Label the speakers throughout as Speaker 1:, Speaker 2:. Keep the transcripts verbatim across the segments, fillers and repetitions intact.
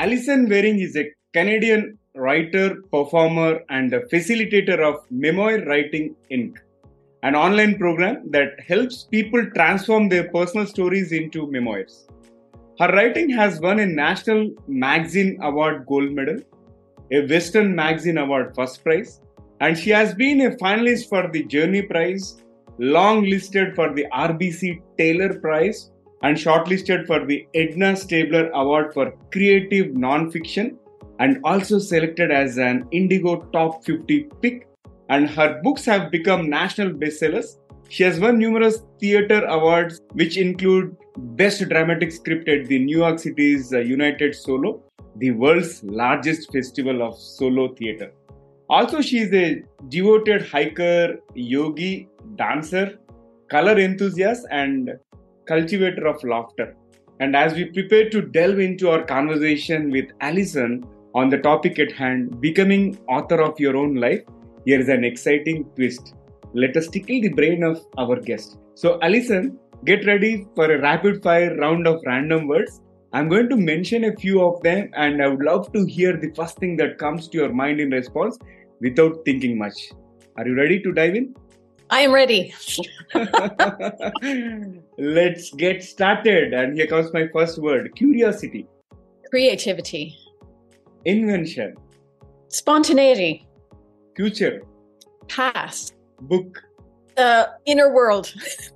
Speaker 1: Alison Waring is a Canadian writer, performer, and a facilitator of Memoir Writing Incorporated, an online program that helps people transform their personal stories into memoirs. Her writing has won a National Magazine Award Gold Medal, a Western Magazine Award First Prize, and she has been a finalist for the Journey Prize, long listed for the R B C Taylor Prize, and shortlisted for the Edna Stabler Award for Creative Nonfiction, and also selected as an Indigo Top fifty pick. And her books have become national bestsellers. She has won numerous theatre awards, which include Best Dramatic Script at the New York City's United Solo, the world's largest festival of solo theatre. Also, she is a devoted hiker, yogi, dancer, color enthusiast, and cultivator of laughter. And as we prepare to delve into our conversation with Alison on the topic at hand, becoming author of your own life, here is an exciting twist. Let us tickle the brain of our guest. So, Alison, get ready for a rapid fire round of random words. I'm going to mention a few of them, and I would love to hear the first thing that comes to your mind in response without thinking much. Are you ready to dive in?
Speaker 2: I am ready.
Speaker 1: Let's get started. And here comes my first word: curiosity.
Speaker 2: Creativity.
Speaker 1: Invention.
Speaker 2: Spontaneity.
Speaker 1: Future.
Speaker 2: Past.
Speaker 1: Book.
Speaker 2: Uh, inner world.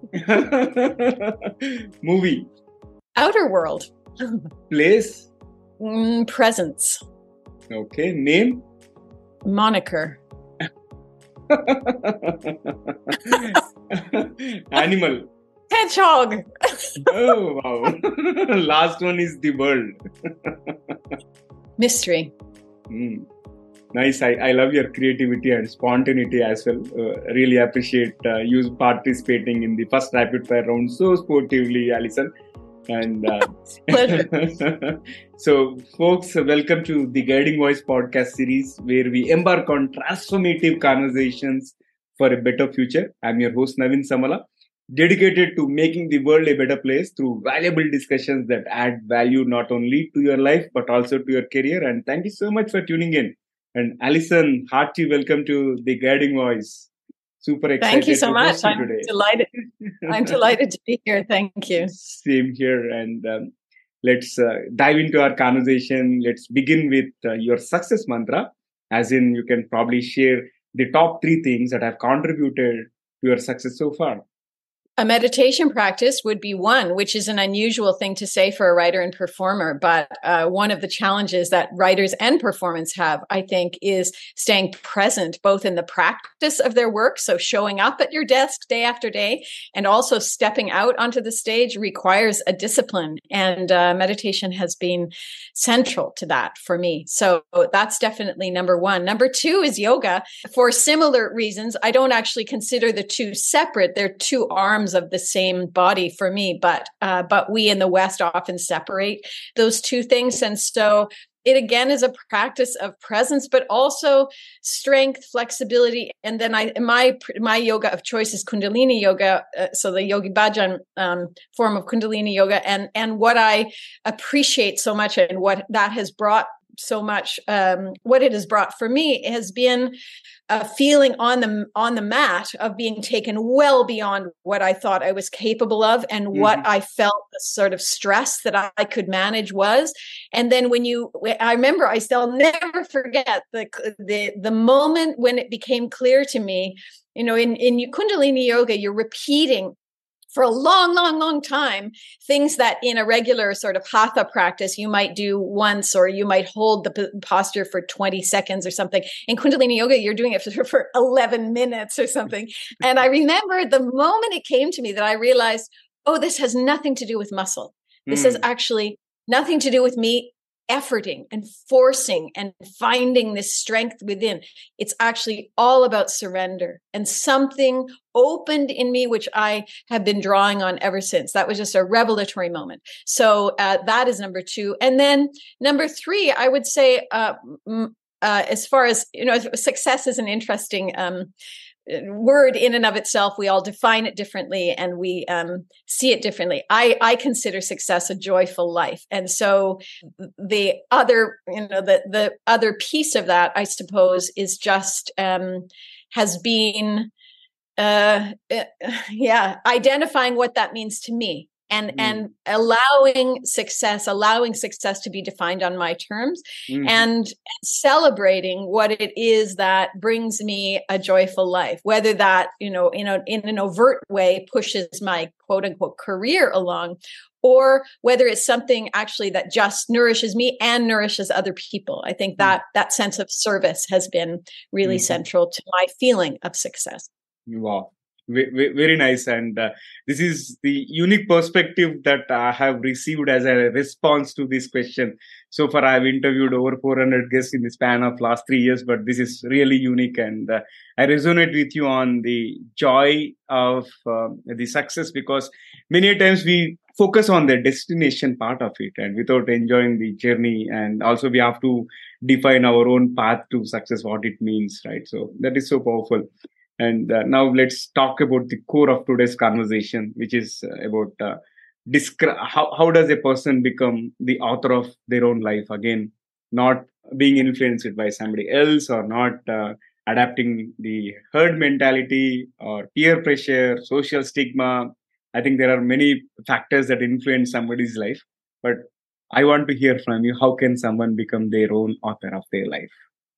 Speaker 1: Movie.
Speaker 2: Outer world.
Speaker 1: Place.
Speaker 2: Mm, presence.
Speaker 1: Okay. Name.
Speaker 2: Moniker.
Speaker 1: Animal.
Speaker 2: Hedgehog.
Speaker 1: Oh, wow. Last one is the world.
Speaker 2: Mystery.
Speaker 1: Mm. Nice. I, I love your creativity and spontaneity as well. Uh, really appreciate uh, you participating in the first rapid fire round so sportively, Alison. And uh, so, folks, welcome to the Guiding Voice podcast series, where we embark on transformative conversations for a better future. I'm your host, Navin Samala, dedicated to making the world a better place through valuable discussions that add value not only to your life, but also to your career. And thank you so much for tuning in. And Alison, hearty welcome to the Guiding Voice. Super excited.
Speaker 2: Thank you so
Speaker 1: to
Speaker 2: much.
Speaker 1: You
Speaker 2: I'm
Speaker 1: today.
Speaker 2: delighted. I'm delighted to be here. Thank you.
Speaker 1: Same here. And um, let's uh, dive into our conversation. Let's begin with uh, your success mantra. As in, you can probably share the top three things that have contributed to your success so far.
Speaker 2: A meditation practice would be one, which is an unusual thing to say for a writer and performer. But uh, one of the challenges that writers and performers have, I think, is staying present, both in the practice of their work. So showing up at your desk day after day, and also stepping out onto the stage requires a discipline. And uh, meditation has been central to that for me. So that's definitely number one. Number two is yoga. For similar reasons, I don't actually consider the two separate. They're two arms of the same body for me, but uh, but we in the West often separate those two things. And so it again is a practice of presence, but also strength, flexibility. And then I my my yoga of choice is Kundalini yoga, uh, so the Yogi Bhajan um, form of Kundalini yoga. And and what I appreciate so much, and what that has brought so much, um, what it has brought for me has been a feeling on the on the mat of being taken well beyond what I thought I was capable of, and mm-hmm. what I felt the sort of stress that I, I could manage was. And then when you, I remember, I still never forget the the the moment when it became clear to me. You know, in in Kundalini yoga, you're repeating for a long, long, long time, things that in a regular sort of hatha practice, you might do once, or you might hold the p- posture for twenty seconds or something. In Kundalini yoga, you're doing it for, for eleven minutes or something. And I remember the moment it came to me that I realized, oh, this has nothing to do with muscle. This mm. has actually nothing to do with me efforting and forcing and finding this strength within. It's actually all about surrender, and something opened in me, which I have been drawing on ever since. That was just a revelatory moment. So uh, that is number two. And then number three, I would say, uh, uh, as far as, you know, success is an interesting um, word in and of itself, we all define it differently and we um, see it differently. I, I consider success a joyful life. And so the other, you know, the, the other piece of that, I suppose, is just um, has been, uh, yeah, identifying what that means to me. And, mm. and allowing success, allowing success to be defined on my terms, mm-hmm. and celebrating what it is that brings me a joyful life, whether that, you know, in, a, in an overt way pushes my quote unquote career along, or whether it's something actually that just nourishes me and nourishes other people. I think that mm. that sense of service has been really mm-hmm. central to my feeling of success.
Speaker 1: Wow. Very nice. And uh, this is the unique perspective that I have received as a response to this question. So far, I've interviewed over four hundred guests in the span of last three years, but this is really unique. And uh, I resonate with you on the joy of uh, the success, because many times we focus on the destination part of it and without enjoying the journey. And also we have to define our own path to success, what it means, right? So that is so powerful. And uh, now let's talk about the core of today's conversation, which is uh, about uh, descri- how, how does a person become the author of their own life? Again, not being influenced by somebody else, or not uh, adapting the herd mentality or peer pressure, social stigma. I think there are many factors that influence somebody's life. But I want to hear from you, how can someone become their own author of their life?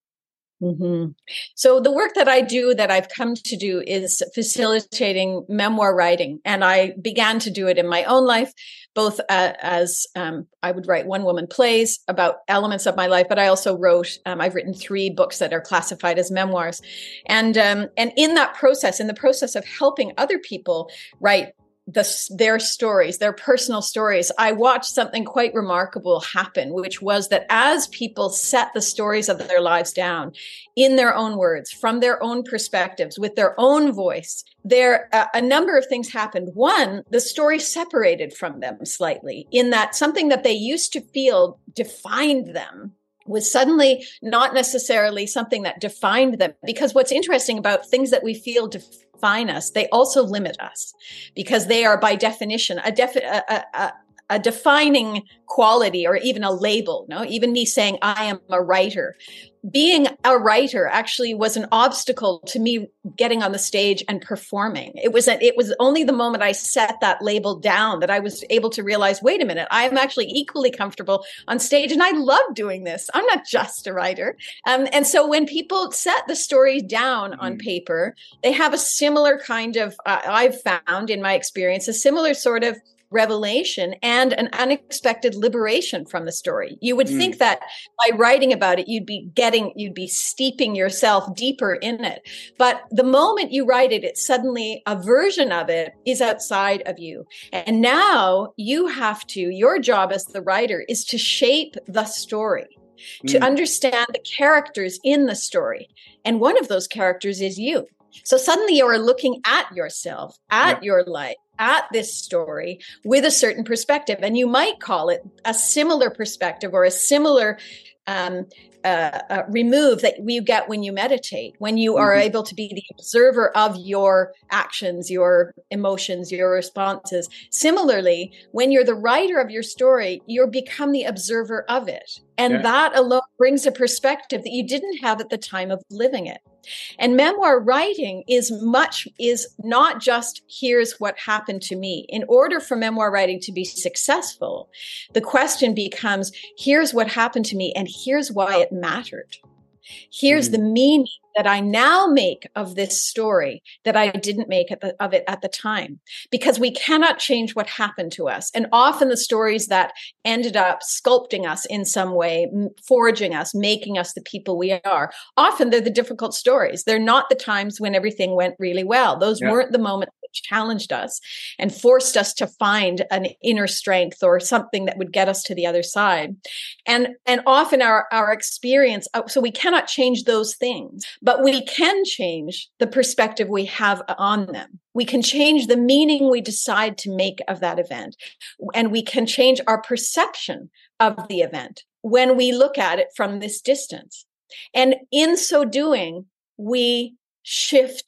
Speaker 2: Mm-hmm. So the work that I do, that I've come to do, is facilitating memoir writing. And I began to do it in my own life, both uh, as um, I would write one-woman plays about elements of my life, but I also wrote, um, I've written three books that are classified as memoirs. And, um, and in that process, in the process of helping other people write The, their stories, their personal stories, I watched something quite remarkable happen, which was that as people set the stories of their lives down in their own words, from their own perspectives, with their own voice, there uh, a number of things happened. One, the story separated from them slightly, in that something that they used to feel defined them was suddenly not necessarily something that defined them. Because what's interesting about things that we feel define us, they also limit us, because they are by definition a, defi- a, a, a defining quality, or even a label. No, even me saying I am a writer. Being a writer actually was an obstacle to me getting on the stage and performing. It was a, it was only the moment I set that label down that I was able to realize, wait a minute, I am actually equally comfortable on stage, and I love doing this. I'm not just a writer. Um, and so when people set the stories down mm-hmm. on paper, they have a similar kind of, uh, I've found in my experience, a similar sort of revelation and an unexpected liberation from the story. You would mm. think that by writing about it, you'd be getting, you'd be steeping yourself deeper in it. But the moment you write it, it's suddenly a version of it is outside of you. And now you have to, your job as the writer is to shape the story, mm. to understand the characters in the story. And one of those characters is you. So suddenly you are looking at yourself, at yeah. your life, at this story with a certain perspective. And you might call it a similar perspective, or a similar um, uh, uh, remove that you get when you meditate, when you are mm-hmm. able to be the observer of your actions, your emotions, your responses. Similarly, when you're the writer of your story, you become the observer of it. And yeah. that alone brings a perspective that you didn't have at the time of living it. And memoir writing is much, is not just, here's what happened to me. In order for memoir writing to be successful, the question becomes, here's what happened to me, and here's why it mattered. Here's mm-hmm. the meaning that I now make of this story that I didn't make at the, of it at the time, because we cannot change what happened to us. And often the stories that ended up sculpting us in some way, forging us, making us the people we are, often they're the difficult stories. They're not the times when everything went really well. Those yeah. weren't the moments that challenged us and forced us to find an inner strength or something that would get us to the other side. And, and often our, our experience, so we cannot change those things. But we can change the perspective we have on them. We can change the meaning we decide to make of that event. And we can change our perception of the event when we look at it from this distance. And in so doing, we shift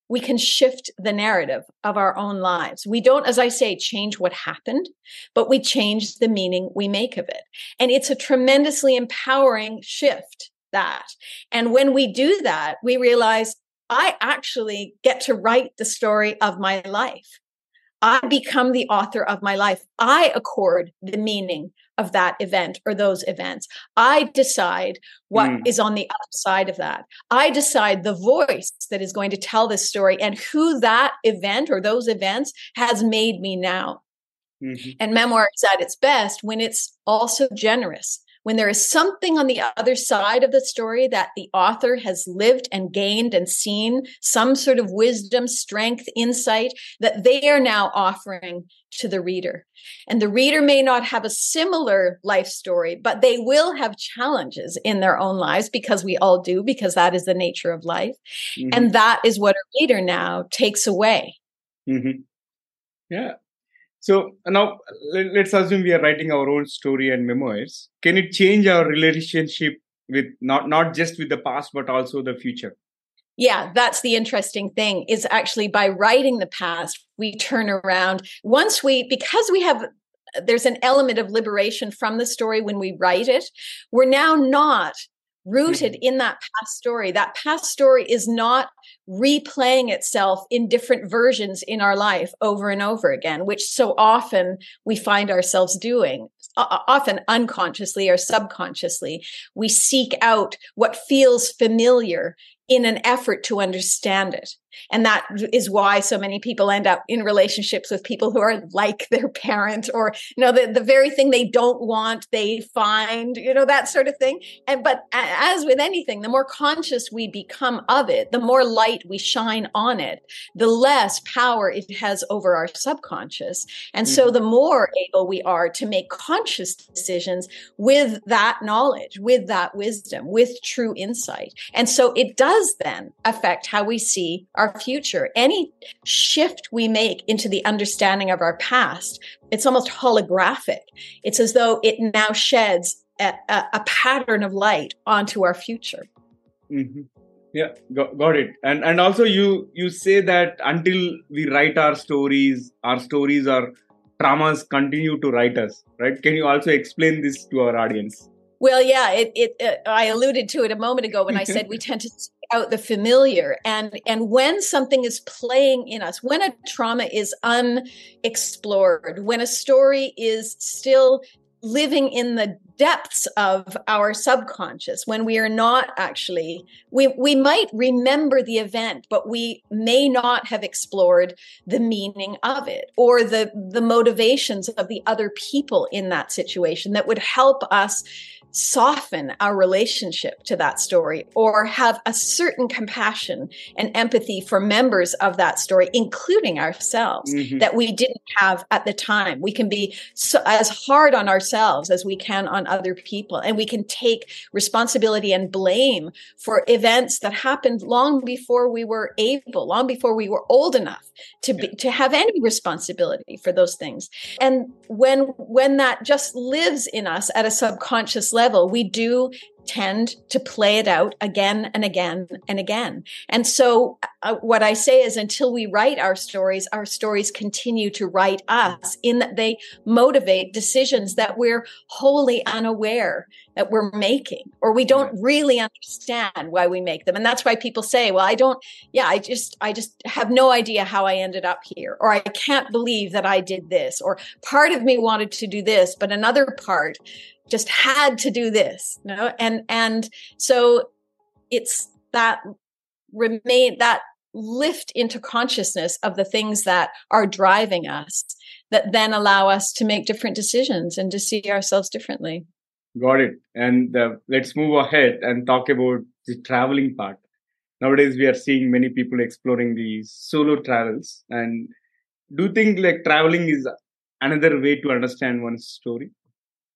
Speaker 2: we can shift the narrative of our own lives. We don't, as I say, change what happened, but we change the meaning we make of it. And it's a tremendously empowering shift, that. And when we do that, we realize I actually get to write the story of my life. I become the author of my life. I accord the meaning of that event or those events. I decide what mm. is on the other side of that. I decide the voice that is going to tell this story and who that event or those events has made me now. Mm-hmm. And memoir is at its best when it's also generous, when there is something on the other side of the story that the author has lived and gained and seen, some sort of wisdom, strength, insight that they are now offering to the reader. And the reader may not have a similar life story, but they will have challenges in their own lives, because we all do, because that is the nature of life. Mm-hmm. And that is what a reader now takes away.
Speaker 1: Mm-hmm. Yeah. So now let's assume we are writing our own story and memoirs. Can it change our relationship with not, not just with the past, but also the future?
Speaker 2: Yeah, that's the interesting thing, is actually by writing the past, we turn around. Once we, because we have, there's an element of liberation from the story when we write it, we're now not rooted mm-hmm. in that past story. That past story is not replaying itself in different versions in our life over and over again, which so often we find ourselves doing, o- often unconsciously or subconsciously. We seek out what feels familiar in an effort to understand it. And that is why so many people end up in relationships with people who are like their parent, or, you know, the, the very thing they don't want, they find, you know, that sort of thing. And, but as with anything, the more conscious we become of it, the more light we shine on it, the less power it has over our subconscious. And mm-hmm. so the more able we are to make conscious decisions with that knowledge, with that wisdom, with true insight. And so it does then affect how we see our future. Any shift we make into the understanding of our past, it's almost holographic. It's as though it now sheds a, a, a pattern of light onto our future.
Speaker 1: Mm-hmm. Yeah, got, got it. And and also you you say that until we write our stories, our stories or traumas continue to write us, right? Can you also explain this to our audience?
Speaker 2: Well, yeah, it, it, it, I alluded to it a moment ago when I said we tend to seek out the familiar. And, and when something is playing in us, when a trauma is unexplored, when a story is still living in the depths of our subconscious, when we are not actually, we, we might remember the event, but we may not have explored the meaning of it or the, the motivations of the other people in that situation that would help us soften our relationship to that story, or have a certain compassion and empathy for members of that story, including ourselves, mm-hmm. that we didn't have at the time. We can be so, as hard on ourselves as we can on other people, and we can take responsibility and blame for events that happened long before we were able, long before we were old enough to be, to have any responsibility for those things. And when when that just lives in us at a subconscious level, we do tend to play it out again and again and again. And so uh, what I say is, until we write our stories, our stories continue to write us, in that they motivate decisions that we're wholly unaware that we're making, or we don't really understand why we make them. And that's why people say, well, I don't, yeah, I just, I just have no idea how I ended up here, or I can't believe that I did this, or part of me wanted to do this, but another part just had to do this, you know? And, and so it's that remain, that lift into consciousness of the things that are driving us that then allow us to make different decisions and to see ourselves differently.
Speaker 1: Got it. And uh, let's move ahead and talk about the traveling part. Nowadays, we are seeing many people exploring the solo travels. And do you think like traveling is another way to understand one's story?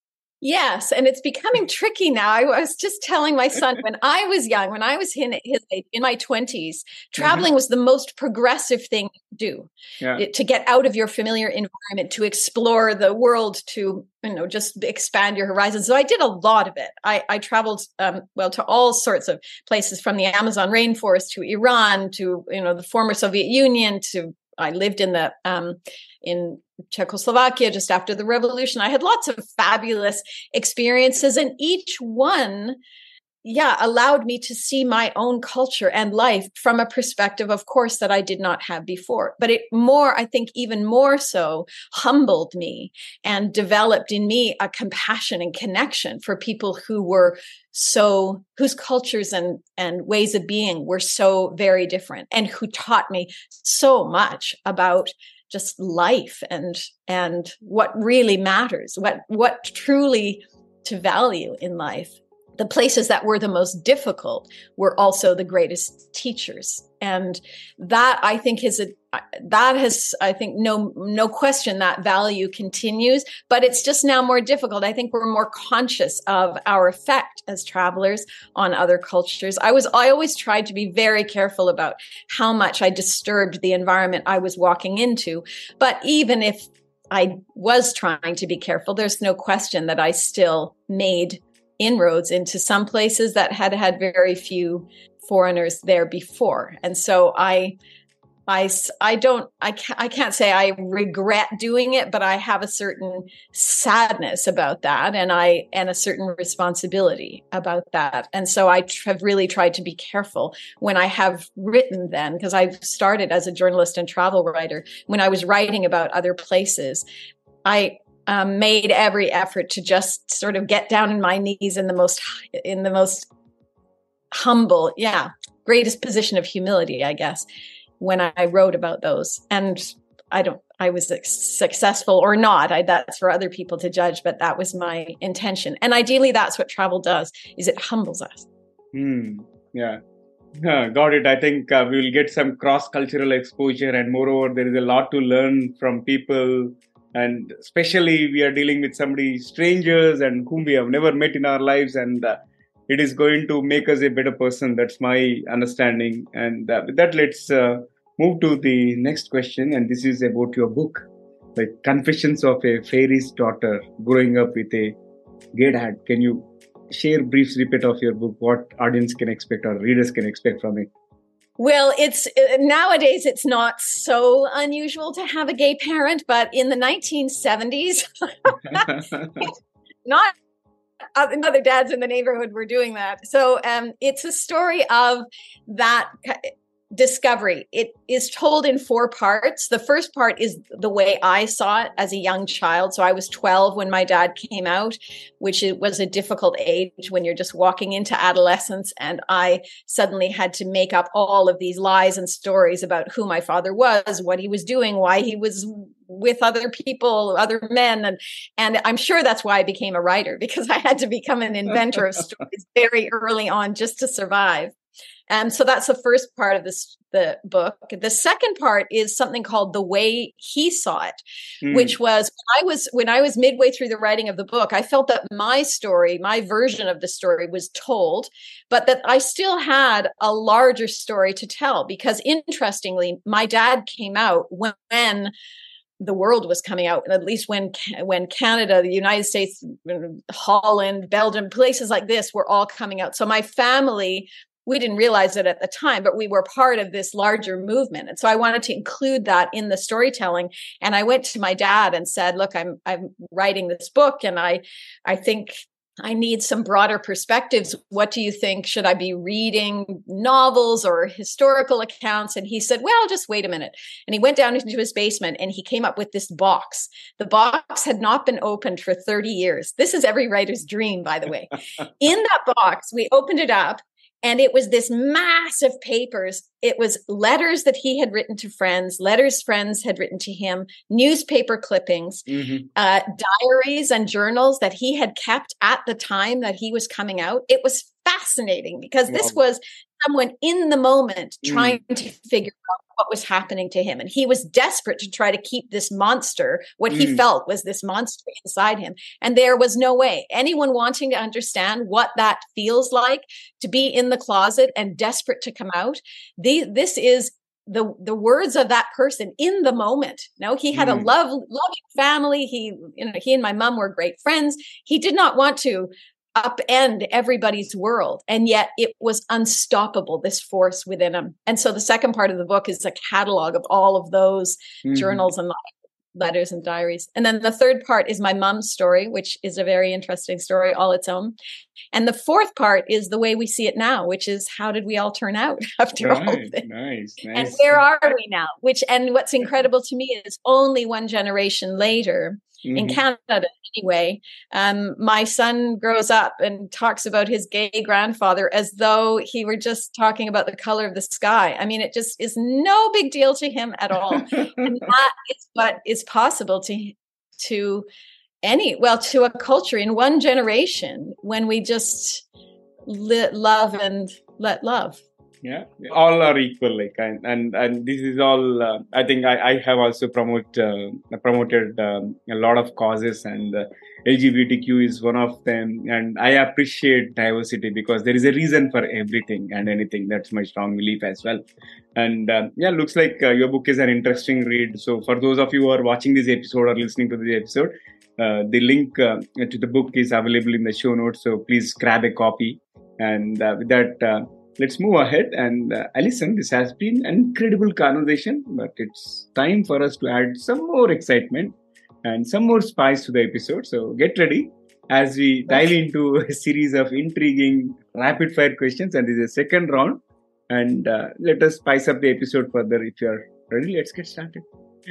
Speaker 2: Yes, and it's becoming tricky now. I was just telling my son when I was young, when I was in his age, in my twenties, traveling mm-hmm. was the most progressive thing to do. Yeah. It, to get out of your familiar environment, to explore the world, to you know just expand your horizons. So I did a lot of it. I, I traveled um, well to all sorts of places, from the Amazon rainforest to Iran to you know the former Soviet Union to. I lived in the um, in Czechoslovakia just after the revolution. I had lots of fabulous experiences, and each one, yeah, allowed me to see my own culture and life from a perspective, of course, that I did not have before. But it more, I think, even more so, humbled me and developed in me a compassion and connection for people who were so, whose cultures and, and ways of being were so very different, and who taught me so much about just life and, and what really matters, what, what truly to value in life. The places that were the most difficult were also the greatest teachers. And that, I think, is a, that has, I think, no, no question that value continues, but it's just now more difficult. I think we're more conscious of our effect as travelers on other cultures. I was, I always tried to be very careful about how much I disturbed the environment I was walking into. But even if I was trying to be careful, there's no question that I still made inroads into some places that had had very few foreigners there before. And so I, I, I don't, I can't, I can't say I regret doing it, but I have a certain sadness about that. And I, and a certain responsibility about that. And so I tr- have really tried to be careful when I have written then, because I've started as a journalist and travel writer. When I was writing about other places, I, Um, made every effort to just sort of get down in my knees in the most, in the most humble, yeah, greatest position of humility, I guess, when I wrote about those. And I don't, I was successful or not. I, that's for other people to judge, but that was my intention. And ideally, that's what travel does, is it humbles us.
Speaker 1: Hmm. Yeah. Uh, got it. I think uh, we will get some cross-cultural exposure, and moreover, there is a lot to learn from people. And especially we are dealing with somebody, strangers, and whom we have never met in our lives. And uh, it is going to make us a better person. That's my understanding. And uh, with that, let's uh, move to the next question. And this is about your book, like Confessions of a Fairy's Daughter, Growing Up with a Gay Dad. Can you share a brief snippet of your book, what audience can expect or readers can expect from it?
Speaker 2: Well, it's nowadays it's not so unusual to have a gay parent, but in the nineteen seventies, not other dads in the neighborhood were doing that. So um, it's a story of that discovery. It is told in four parts. The first part is the way I saw it as a young child. So I was twelve when my dad came out, which was a difficult age when you're just walking into adolescence. And I suddenly had to make up all of these lies and stories about who my father was, what he was doing, why he was with other people, other men. And, and I'm sure that's why I became a writer, because I had to become an inventor of stories very early on just to survive. And so that's the first part of this, the book. The second part is something called The Way He Saw It, mm. which was I was when I was midway through the writing of the book, I felt that my story, my version of the story was told, but that I still had a larger story to tell, because interestingly, my dad came out when, when the world was coming out, at least when when Canada, the United States, Holland, Belgium, places like this were all coming out. So my family, we didn't realize it at the time, but we were part of this larger movement. And so I wanted to include that in the storytelling. And I went to my dad and said, look, I'm I'm writing this book, and I I think I need some broader perspectives. What do you think? Should I be reading novels or historical accounts? And he said, well, just wait a minute. And he went down into his basement and he came up with this box. The box had not been opened for thirty years. This is every writer's dream, by the way. In that box, we opened it up, and it was this massive papers. It was letters that he had written to friends, letters friends had written to him, newspaper clippings, mm-hmm. uh, diaries and journals that he had kept at the time that he was coming out. It was fascinating because wow. this was someone in the moment trying
Speaker 1: Mm.
Speaker 2: to figure out what was happening to him. And he was desperate to try to keep this monster, what he
Speaker 1: Mm.
Speaker 2: felt was this monster inside him. And there was no way. Anyone wanting to understand what that feels like to be in the closet and desperate to come out, the, this is the the words of that person in the moment. No, he had
Speaker 1: Mm.
Speaker 2: a love loving family. He, you know, he and my mom were great friends. He did not want to upend everybody's world, and yet it was unstoppable, this force within him. And so the second part of the book is a catalog of all of those
Speaker 1: Mhm.
Speaker 2: journals and letters and diaries. And then the third part is my mom's story, which is a very interesting story all its own. And the fourth part is the way we see it now, which is how did we all turn out after all
Speaker 1: Right.
Speaker 2: this?
Speaker 1: Nice.
Speaker 2: And
Speaker 1: Nice.
Speaker 2: where are we now? Which, and what's incredible to me is only one generation later, in
Speaker 1: Mhm.
Speaker 2: Canada anyway, um, my son grows up and talks about his gay grandfather as though he were just talking about the color of the sky. I mean, it just is no big deal to him at all. And that is what is possible to, to any, well, to a culture in one generation when we just li- love and let love.
Speaker 1: Yeah, all are equal, like, and and, and this is all. Uh, I think I, I have also promote uh, promoted um, a lot of causes, and uh, L G B T Q is one of them. And I appreciate diversity because there is a reason for everything and anything. That's my strong belief as well. And uh, yeah, looks like uh, your book is an interesting read. So for those of you who are watching this episode or listening to this episode, uh, the link uh, to the book is available in the show notes. So please grab a copy. And uh, with that. Uh, Let's move ahead. And uh, Alison, this has been an incredible conversation, but it's time for us to add some more excitement and some more spice to the episode. So get ready as we dive into a series of intriguing rapid fire questions. And this is a second round. And uh, let us spice up the episode further. If you're ready, let's get started.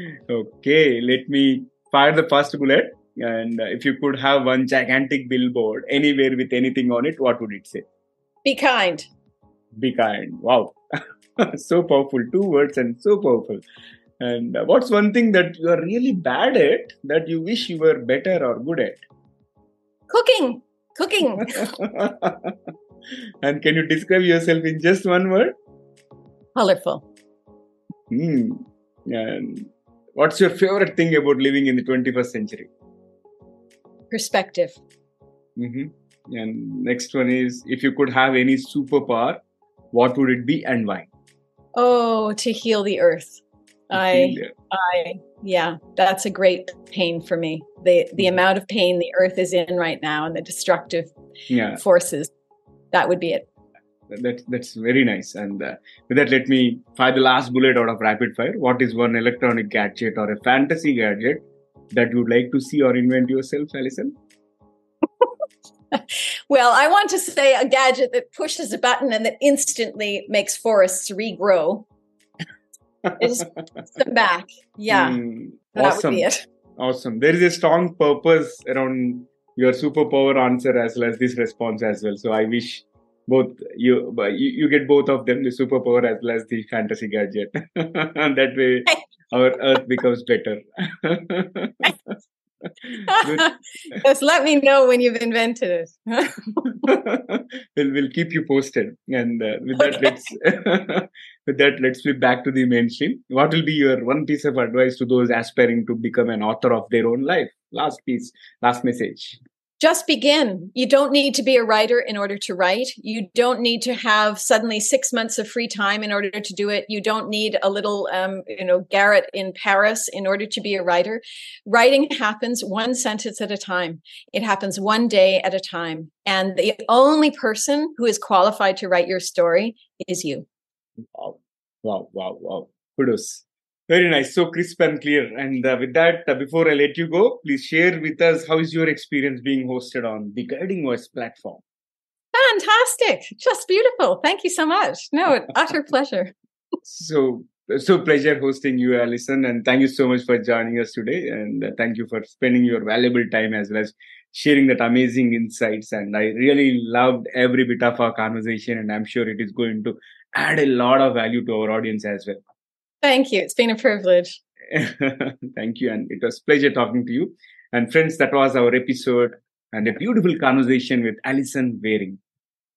Speaker 1: Okay, let me fire the first bullet. And uh, if you could have one gigantic billboard anywhere with anything on it, what would it say?
Speaker 2: Be kind.
Speaker 1: Be kind. Wow. So powerful. Two words and so powerful. And uh, what's one thing that you are really bad at that you wish you were better or good at?
Speaker 2: Cooking. Cooking.
Speaker 1: And can you describe yourself in just one word?
Speaker 2: Colorful.
Speaker 1: Hmm. And what's your favorite thing about living in the twenty-first century?
Speaker 2: Perspective.
Speaker 1: Mm-hmm. And next one is, if you could have any superpower, what would it be and why?
Speaker 2: Oh, to heal the earth. I, I, yeah, that's a great pain for me. The the mm-hmm. amount of pain the earth is in right now and the destructive yeah. forces, that would be it.
Speaker 1: That, that's very nice. And uh, with that, let me fire the last bullet out of rapid fire. What is one electronic gadget or a fantasy gadget that you would like to see or invent yourself, Alison?
Speaker 2: Well, I want to say a gadget that pushes a button and that instantly makes forests regrow. Just them back. Yeah.
Speaker 1: Mm,
Speaker 2: that
Speaker 1: awesome.
Speaker 2: would be it.
Speaker 1: Awesome. There is a strong purpose around your superpower answer as well as this response as well. So I wish both you, you, you get both of them, the superpower as well as the fantasy gadget. And that way our earth becomes better.
Speaker 2: Just let me know when you've invented it.
Speaker 1: we'll, we'll keep you posted. And uh, with that, okay. let's with that, let's flip back to the mainstream. What will be your one piece of advice to those aspiring to become an author of their own life? Last piece, last message.
Speaker 2: Just begin. You don't need to be a writer in order to write. You don't need to have suddenly six months of free time in order to do it. You don't need a little, um, you know, garret in Paris in order to be a writer. Writing happens one sentence at a time. It happens one day at a time. And the only person who is qualified to write your story is you.
Speaker 1: Wow, wow, wow, wow. Kudos. Very nice. So crisp and clear. And uh, with that, uh, before I let you go, please share with us how is your experience being hosted on the Guiding Voice platform?
Speaker 2: Fantastic. Just beautiful. Thank you so much. No, utter pleasure.
Speaker 1: So, so pleasure hosting you, Alison. And thank you so much for joining us today. And uh, thank you for spending your valuable time as well as sharing that amazing insights. And I really loved every bit of our conversation. And I'm sure it is going to add a lot of value to our audience as well.
Speaker 2: Thank you. It's been a privilege.
Speaker 1: Thank you. And it was a pleasure talking to you. And friends, that was our episode and a beautiful conversation with Alison Waring.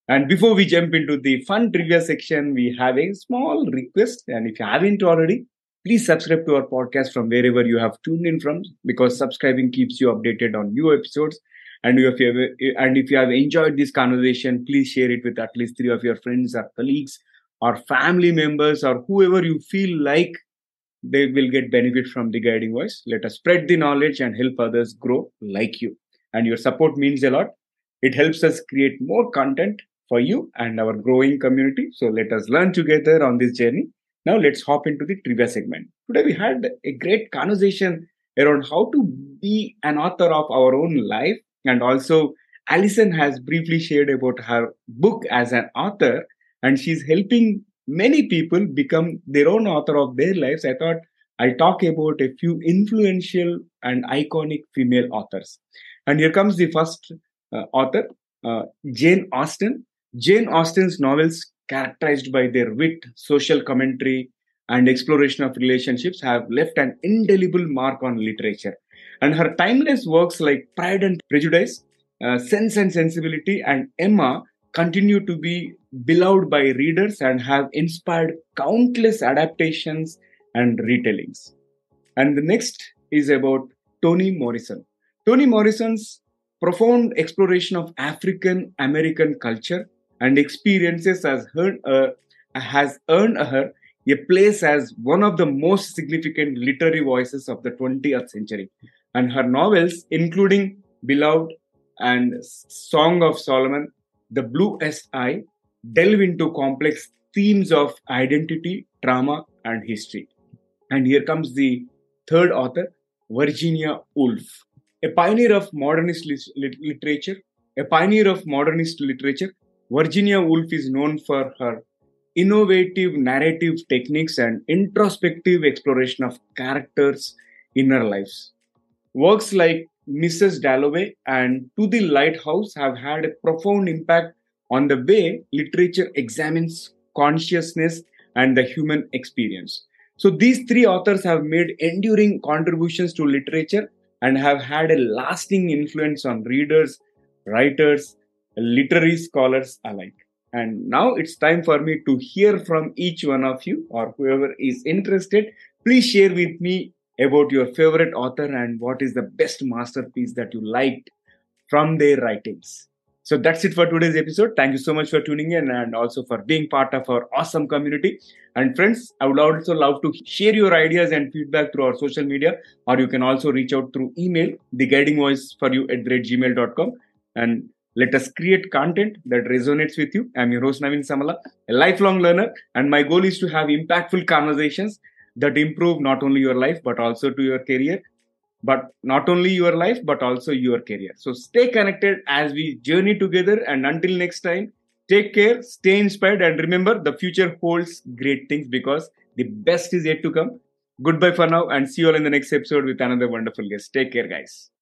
Speaker 1: And before we jump into the fun trivia section, we have a small request. And if you haven't already, please subscribe to our podcast from wherever you have tuned in from, because subscribing keeps you updated on new episodes. And if you have, and if you have enjoyed this conversation, please share it with at least three of your friends or colleagues or family members or whoever you feel like they will get benefit from the guiding voice. Let us spread the knowledge and help others grow like you. And your support means a lot. It helps us create more content for you and our growing community. So let us learn together on this journey. Now let's hop into the trivia segment. Today we had a great conversation around how to be an author of our own life. And also Alison has briefly shared about her book as an author, and she's helping many people become their own author of their lives. I thought I'll talk about a few influential and iconic female authors. And here comes the first uh, author, uh, Jane Austen. Jane Austen's novels, characterized by their wit, social commentary, and exploration of relationships, have left an indelible mark on literature. And her timeless works like Pride and Prejudice, uh, Sense and Sensibility, and Emma continue to be beloved by readers and have inspired countless adaptations and retellings. And the next is about Toni Morrison. Toni Morrison's profound exploration of African American culture and experiences has earned, uh, has earned her a place as one of the most significant literary voices of the twentieth century. And her novels, including Beloved and Song of Solomon, The Bluest Eye, delve into complex themes of identity, trauma, and history. And here comes the third author, Virginia Woolf, a pioneer of modernist lit- literature. A pioneer of modernist literature, Virginia Woolf is known for her innovative narrative techniques and introspective exploration of characters' inner lives. Works like Missus Dalloway and To the Lighthouse have had a profound impact on the way literature examines consciousness and the human experience. So these three authors have made enduring contributions to literature and have had a lasting influence on readers, writers, literary scholars alike. And now it's time for me to hear from each one of you, or whoever is interested. Please share with me about your favorite author and what is the best masterpiece that you liked from their writings. So that's it for today's episode. Thank you so much for tuning in and also for being part of our awesome community. And friends, I would also love to share your ideas and feedback through our social media, or you can also reach out through email, theguidingvoiceforyou at gmail dot com. And let us create content that resonates with you. I'm your host, Naveen Samala, a lifelong learner, and my goal is to have impactful conversations that improve not only your life, but also to your career, but not only your life, but also your career. So stay connected as we journey together. And until next time, take care, stay inspired, and remember the future holds great things because the best is yet to come. Goodbye for now, and see you all in the next episode with another wonderful guest. Take care, guys.